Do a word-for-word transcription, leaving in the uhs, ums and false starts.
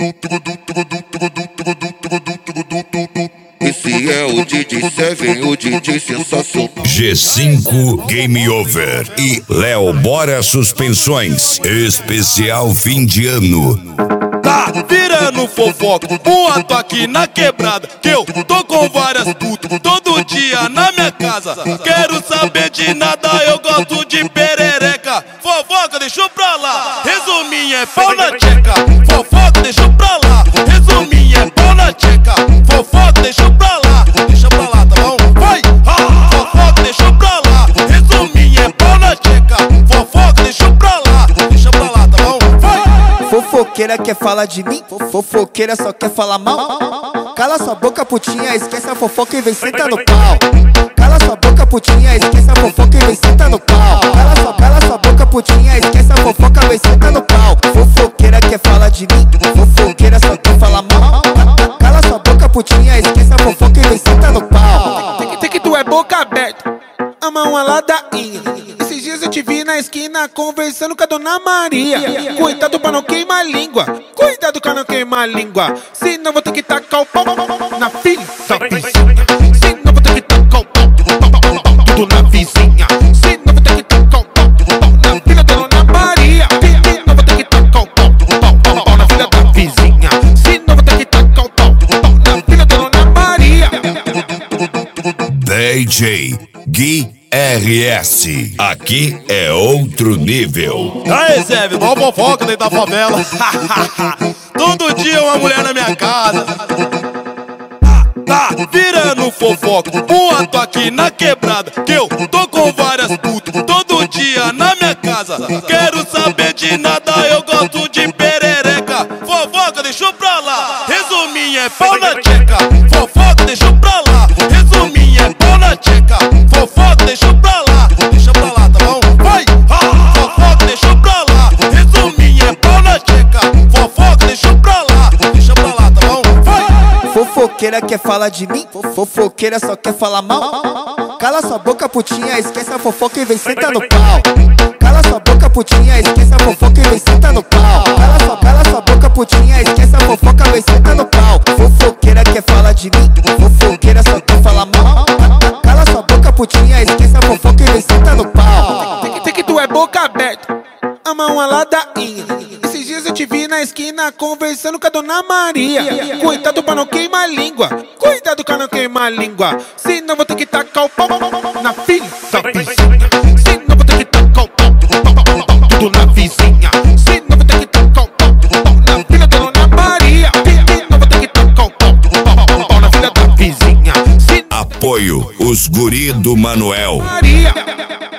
Esse é o D J Seven, o D J sensação. G cinco Game Over e Léo Bora Suspensões, especial fim de ano. Tá virando fofoca, boato aqui na quebrada, que eu tô com várias putas todo dia na minha casa. Quero saber de nada, eu gosto de perereca. Fofoca, deixa pra lá, resuminho é pau na tcheca. Fofoca, deixa pra lá, resuminho é pau na tcheca. Fofoca, deixa pra lá, deixa pra lá, tá bom? Vai! Ah! Fofoca, deixa pra lá, resuminho é pau na tcheca. Fofoca, deixa pra lá, deixa pra lá, tá bom? Vai! Fofoqueira quer falar de mim, fofoqueira só quer falar mal. Cala sua boca, putinha, esquece a fofoca e vem sentar no pau. Cala sua boca, putinha, esquece a fofoca e vem sentar no pau. Cala sua, cala sua boca, putinha, esquece a fofoca, vem sentar no pau. Fofoqueira quer falar de mim, fofoqueira só quer falar mal. Cala sua boca, putinha, esquece a fofoca e vem sentar no pau. Tem que, tem que tu é boca aberta, ama uma ladainha. Esses dias eu te vi na esquina conversando com a Dona Maria. Cuidado pra não queimar a língua, cuidado pra não queimar a língua. Senão vou ter que tacar o pau na filha da vizinha. Senão vou ter que tacar o pau tudo na vizinha. Senão vou ter que tacar o pau na filha da Dona Maria. Senão vou ter que tacar o pau na filha da vizinha. Senão vou ter que tacar o pau na filha da Dona Maria. D J Gui R S, aqui é outro nível. Aê, Zé, mó fofoca dentro da favela. Todo dia uma mulher na minha casa. Tá virando fofoca, boato aqui na quebrada, que eu tô com várias putas todo dia na minha casa. Quero saber de nada, eu gosto de perereca. Fofoca, deixa pra lá, resuminho é pau na tcheca. Fofoca, deixa pra lá, resuminho é pau na tcheca. Fofoca, deixa pra lá, deixa pra lá, tá bom? Vai! Ah! Fofoca, deixa pra lá, resuminho é pau na tcheca. Fofoca, deixa pra lá, deixa pra lá, tá bom? Vai! Fofoqueira quer falar de mim, fofoqueira só quer falar mal. Cala sua boca, putinha, esquece a fofoca e vem sentar no pau. Cala sua boca, putinha, esquece a fofoca e vem sentar no pau. Cala sua, cala sua boca, putinha, esquece a fofoca e vem sentar no pau. Fofoqueira quer falar de mim, fofoqueira só quer falar mal. Cala sua boca, putinha, esquece a fofoca e vem sentar no pau. Tem que, tem que tu é boca aberta, ama uma ladainha. Esses dias eu te vi na esquina conversando com a Dona Maria. Cuidado pra não queimar a língua, cuidado pra não queimar a língua. Senão vou ter que tacar o pau na filha da vizinha. Senão vou ter que tacar o pau tudo na vizinha. Senão vou ter que tacar o pau na filha da Dona Maria. Senão vou ter que tacar o pau na filha da vizinha. Apoio os guri do Manuel. Maria.